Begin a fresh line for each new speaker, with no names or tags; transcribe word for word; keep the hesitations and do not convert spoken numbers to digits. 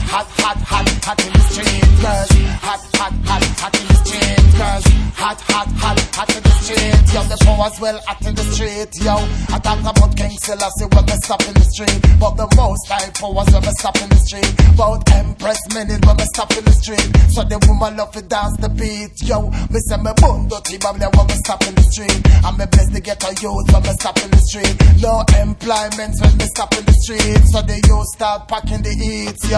hot, hot, hot, hot in the street, girls. Hot, hot, hot, hot in the street, girls. Hot, hot, hot, hot in the street. Yo, the powers well hot in the street, yo. I talk about King Selassie when me stop in the street, but the most high powers when me stop in the street. About Empress Minute when me stop in the street. So the woman love to dance the beat, yo. Me say me bundo T-Babble when me stop in the street. And me bless the ghetto youth when me stop in the street. No employment when me stop in the street. So the youth start packing the eats, yo.